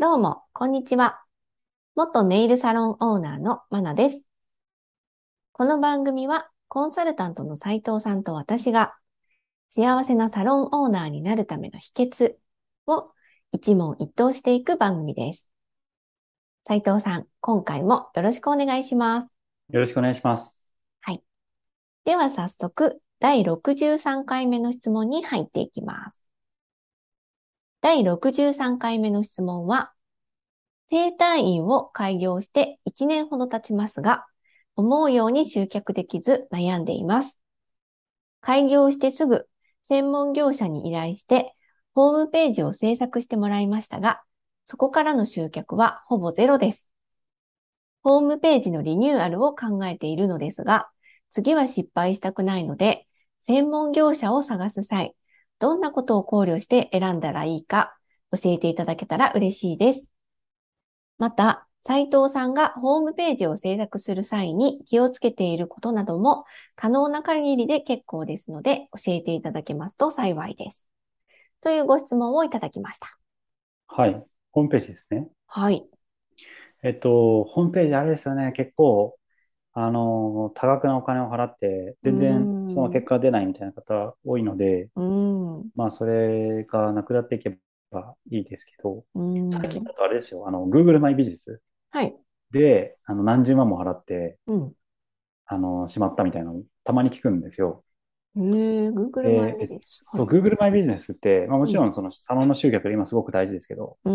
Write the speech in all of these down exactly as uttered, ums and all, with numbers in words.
どうも、こんにちは。元ネイルサロンオーナーのマナです。この番組は、コンサルタントの斉藤さんと私が、幸せなサロンオーナーになるための秘訣を一問一答していく番組です。斉藤さん、今回もよろしくお願いします。 よろしくお願いします。 はい。では早速、だいろくじゅうさんかいめの質問に入っていきます。だいろくじゅうさんかいめの質問は、整体院を開業していちねんほど経ちますが、思うように集客できず悩んでいます。開業してすぐ、専門業者に依頼して、ホームページを制作してもらいましたが、そこからの集客はほぼゼロです。ホームページのリニューアルを考えているのですが、次は失敗したくないので、専門業者を探す際、どんなことを考慮して選んだらいいか、教えていただけたら嬉しいです。また、斉藤さんがホームページを制作する際に気をつけていることなども可能な限りで結構ですので教えていただけますと幸いです。というご質問をいただきました。 はい。ホームページですね。 はい。 えっと、ホームページあれですよね。結構、あの、多額なお金を払って、 うー全然そのん。 結果が出ないみたいな方多いので、 うーん。 まあ、それがなくなっていけばいいですけど、 うーん。 最近だとあれですよ。あの、Google マイビジネスはい。 で、あの、何十万も払って、 うん。 あの、しまったみたいなの、たまに聞くんですよ。 えー、Google マイで、えビジネス。はそう、 い。 Google マイビジネスって、まあ、もうん。 ちろんそのサロンの集客で今すごく大事ですけど、 うん。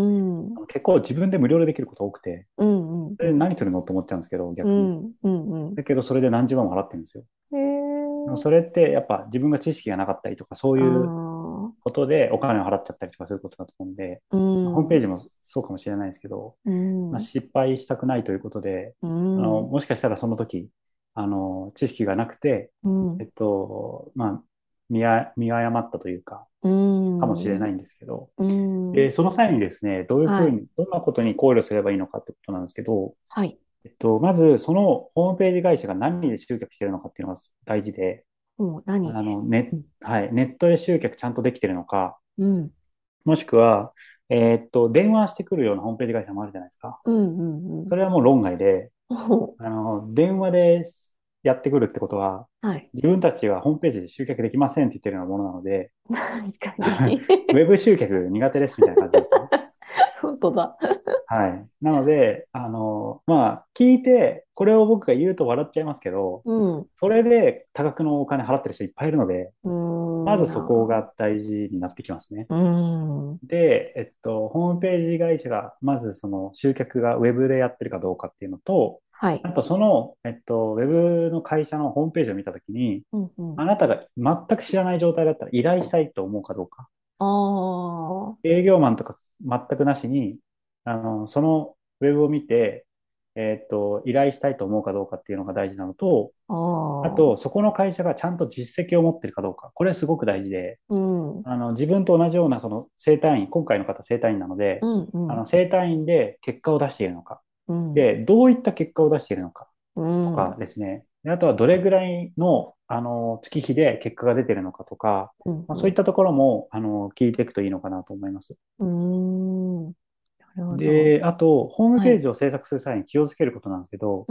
結構自分で無料でできること多くて、 うん。 それでうん。 何するのって思っちゃうんですけど、逆に。 うん。うん。うん。 だけど、それで何十万も払ってるんですよ。 えでもー、 それって、やっぱ自分が知識がなかったりとか、そうあいうー、 ことでお金を払っちゃったりとかすることだと思うんで、 うホームペーん。 ジもそうかもしれないですけど、 うまあ、 ん。 失敗したくないということで、 うあの、 ん。 もしかしたらその時、あの、知識がなくて、 うん。 えっと、まあ、見あ見誤ったというか、 うかもしれん。 ないんですけど、 うん。 で、その際にですね、どういうふはい。 うに、どんなことに考慮すればいいのかってことなんですけど、 はい。 えっと、まず、そのホームページ会社が何で集客しているのかっていうのが大事で、 もう何で。 あの、ネ、 うん。 はい、ネットで集客ちゃんとできているのか、 うん。 もしくは、えーっと、電話してくるようなホームページ会社もあるじゃないですか。 うん。うん。うん。 それはもう論外で、 おう。 あの、電話でやってくるってことは、 はい。 自分たちはホームページで集客できませんって言ってるようなものなので、 確かに。 ウェブ集客苦手ですみたいな感じなんですね。 本当だ。 はい。なので、あの、まあ、聞いて、これを僕が言うと笑っちゃいますけど、 うん。 それで多額のお金払ってる人いっぱいいるので、 うーん。 まずそこなが大事になってきますね。 うーん。 で、えっと、ホームページ会社が、まずその集客がウェブでやってるかどうかっていうのと、 はい。 あとその、えっと、ウェブの会社のホームページを見たときに、 うん。うん。 あなたが全く知らない状態だったら依頼したいと思うかどうか。 ああ。 営業マンとか全くなしに、あの、そのウェブを見て、えっと、依頼したいと思うかどうかっていうのが大事なのと、 ああ。 あと、そこの会社がちゃんと実績を持ってるかどうか。これすごく大事で、 うん。うん。 あの、自分と同じようなその整体院、今回の方整体院なので、 うん。 あの、整体院で結果を出しているのか。 うん。 で、どういった結果を出しているのかうとかん。 ですね。であとはどれぐらいの、あの、月日で結果が出ているのかとか、 うん。 まあ、 うん。 そういったところも、あの、聞いていくといいのかなと思います。 うーん。なるほど。 で、あと、ホームはい。 ページを制作する際に気をつけることなんですけど、 うん。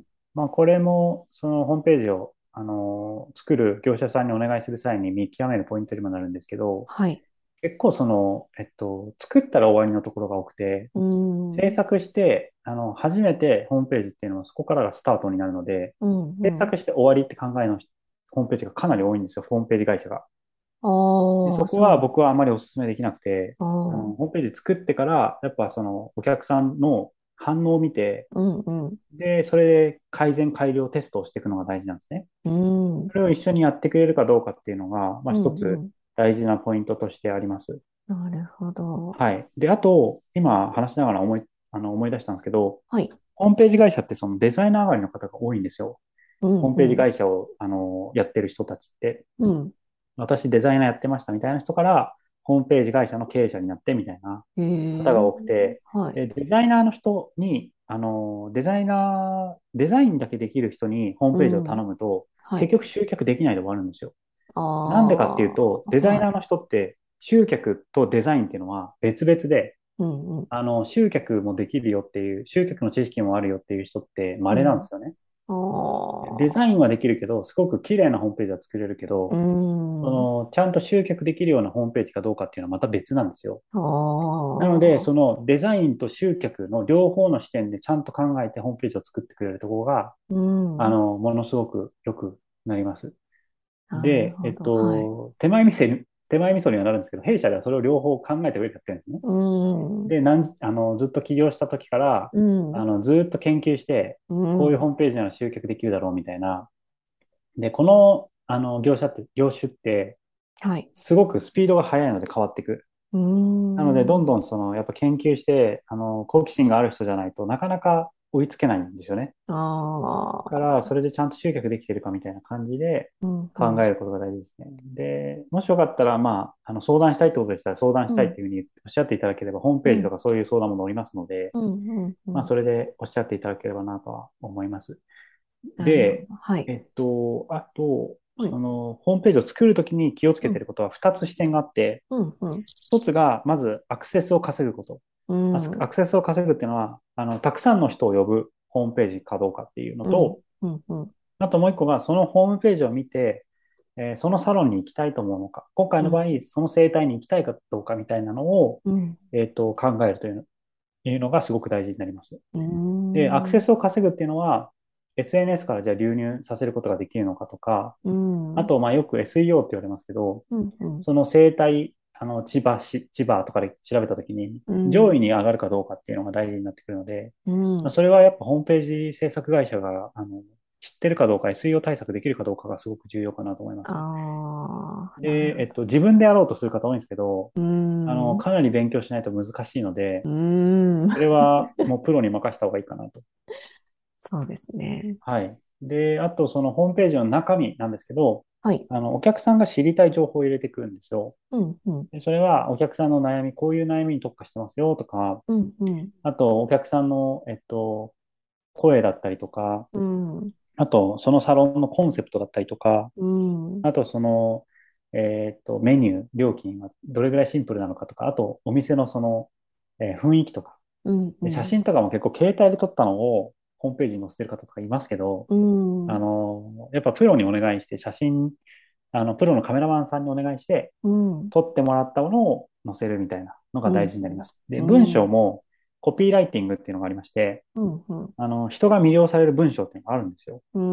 まあ、これも、そのホームページを、あの、作る業者さんにお願いする際に見極めるポイントにもなるんですけど、 はい。 結構その、えっと、作ったら終わりのところが多くて、 うーん。 制作して、あの、初めてホームページっていうのはそこからがスタートになるので、 うん。 制うん。 作して終わりって考えのホームページがかなり多いんですよ、ホームページ会社が。で、 ああ、 そこはそう。 僕はあまりお勧めできなくて、 ああの、 あ。 ホームページ作ってから、やっぱそのお客さんの反応を見て、 うん。うん。 で、それで改善改良テストをしていくのが大事なんですね。 うん。 それを一緒にやってくれるかどうかっていうのが、まあうん。 一つうん。 大事なポイントとしてあります。 なるほど。 はい。で、あと、今話しながら思い、あの、思い出したんですけど、 はい。 ホームページ会社ってそのデザイナー上がりの方が多いんですよ。 うん。 ホームページうん。 会社を、あの、やってる人たちって、 うん。 私デザイナーやってましたみたいな人から、ホームページ会社の経営者になってみたいなへえ。 方が多くて、 はい。 でデザイナーの人に、あの、デザイナー、デザインだけできる人にホームページを頼うん。 むと、 はい。 結局集客できないで終わるんですよ。 あなんでかっていうあ。 と、デザイはい。 ナーの人って集客とデザインっていうのは別々で、 うん、うん。 あの、集客もできるよっていう、集客の知識もあるよっていう人って稀なんですよね。デザインおー。 はできるけど、すごく綺麗なホームページは作れるけうど、そん。 の、ちゃんと集客できるようなホームページかどうかっていうのはまた別なんですよ。なので、 おー。 そのデザインと集客の両方の視点でちゃんと考えてホームページを作ってくれるところが、 うん。 あの、ものすごく良くなります。で、えっなるほど。はい。 と、手前味噌に、手前味噌にはなるんですけど、弊社ではそれを両方考えて上でやってるんですね。 うん。 で、なんあの、ずっと起業した時から、 うん。 あの、ずっと研究して、 うこういうん。 ホームページなら集客できるだろうみたいな。で、この、あの、業者って、業種って、 はい。 すごくスピードが速いので変わっていく。 うなので、どんん。 どんその、やっぱ研究して、あの、好奇心がある人じゃないとなかなか追いつけないんですよね。 あだから、 あ。 それでちゃんと集客できてるかみたいな感じでうん。う考ん。 えることが大事ですね。で、もしよかったら、まあ、あの、相談したいってことでしたら、相談したいっうん。 ていうふうにおっしゃっていただければ、ホームページとうん。 かそういう相談も載りますので、 うん。うん。 まあ、それでおっしゃっていただければなとは思います。で、 なるほど。はい。 えっと、あと、 はい。 その、ホームページを作るときに気をつうん。 けていることはふたつ視点があって、 うん。うん。 ひとつが、まず、アクセスを稼ぐこと。 うアスアん。 クセスを稼ぐっていうのは、あの、たくさんの人を呼ぶホームページかどうかっていうのうん。 と、 うん。うん。 あともう一個が、そのホームページを見て、えーそのサロンに行きたいと思うのか、今回の場合、その生態に行きたいかどうかみたいなのを、 うん。 えっと、考えるというの、いうのがすごく大事になります。 うで、アクセん。 スを稼ぐっていうのは、エスエヌエス からじゃあ流入させることができるのかとか、 うん。うん。 あと、まあ、よく エスイーオー って言われますけど、 うん。うん。 その生態、あの、千葉市、千葉とかで調べたときに、 うん。 上位に上がるかどうかっていうのが大事になってくるので、 うん。 まあそれはやっぱホームページ制作会社が、あの、知ってるかどうか、エスイーオー 対策できるかどうかがすごく重要かなと思いまあす。 あ、なるで、 ほど。 えっと、自分でやろうとする方多いんですけど、 うーあの、 ん。 かなり勉強しないと難しいので、 うーん。 それはもうプロに任せた方がいいかなと。 そうですね。 はい。で、あとそのホームページの中身なんですけど、 はい。 あの、お客さんが知りたい情報を入れてくるんですよ。 うん、うん。 でそれはお客さんの悩み、こういう悩みに特化してますよとか、 うん、うん。 あとお客さんの、えっと、声だったりとか、 うん、 あとそのサロンのコンセプトだったりとか、 うん。 あとその、えっと、メニュー、料金がどれぐらいシンプルなのかとか、あとお店のその、えー雰囲気とか、 うん、うで写ん。 真とかも結構携帯で撮ったのをホームページに載せてる方とかいますけど、 うん、 あの、やっぱプロにお願いして写真、あの、プロのカメラマンさんにお願いして、 うん、 撮ってもらったものを載せるみたいなのが大うん、 事になります。で、 う文ん、 章もコピーライティングっていうのがありまして、 うん、うん、 あの、人が魅了される文章っていうのがあるんですよ。 うん。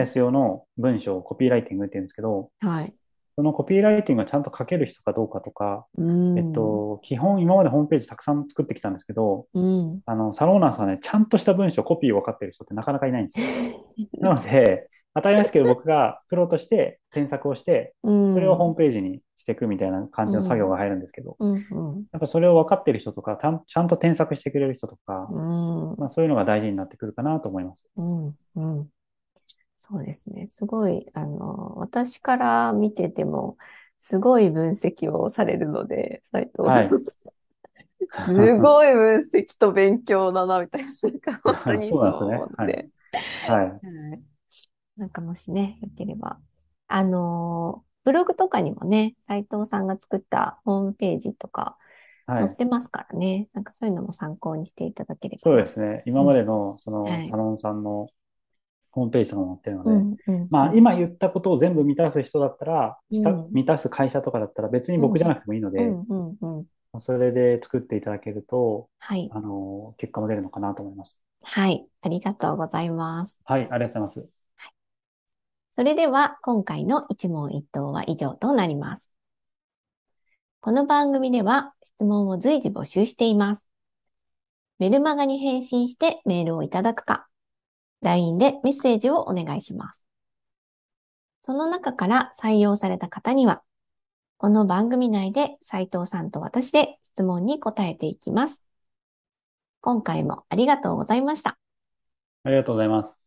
ビジネス用の文章をコピーライティングっていうんですけど、 はい。 そのコピーライティングがちゃんと書ける人かどうかとか、 うえっん、 と、基本今までホームページたくさん作ってきたんですけど、 うん。 あの、サローナーさんね、ちゃんとした文章、コピーを分かってる人ってなかなかいないんですよ。なので、当たり前ですけど、僕がプロとして添削をして、 うそれをホーん、 ムページにしていくみたいな感じの作業うん、 が入るんですけど、 うん、うん、 やっぱそれを分かってる人とか、たんちゃんと添削してくれる人とか、 うん、 まあ、そういうのが大事になってくるかなと思います。 うん、うん。そうですね。すごい、あの、私から見てても、すごい分析をされるので、斉藤さん。 はい。 すごい分析と勉強だな、みたいな。なんか本当にそうそうなんですね。はい。 思って。 はい。 はい。なんかもしね、よければ。あの、ブログとかにもね、斉藤さんが作ったホームページとかはい。 載ってますからね。なんかそういうのも参考にしていただければな。 そうですね。今うん。 までの、その、 はい。 サロンさんのホームページとかも載ってるので、 うん、うん、うまあ、 ん。 今言ったことを全部満たす人だったら、したうん、 満たす会社とかだったら別にうん、 僕じゃなくてもいいので、 うん、うん、うん。 それで作っていただけると、 はい。 あの、結果も出るのかなと思います。 はい。ありがとうございます。 はい、ありがとうございます。 それでは、今回の一問一答は以上となります。この番組では質問を随時募集しています。メルマガに返信してメールをいただくか、ライン でメッセージをお願いします。その中から採用された方には、この番組内で斉藤さんと私で質問に答えていきます。今回もありがとうございました。 ありがとうございます。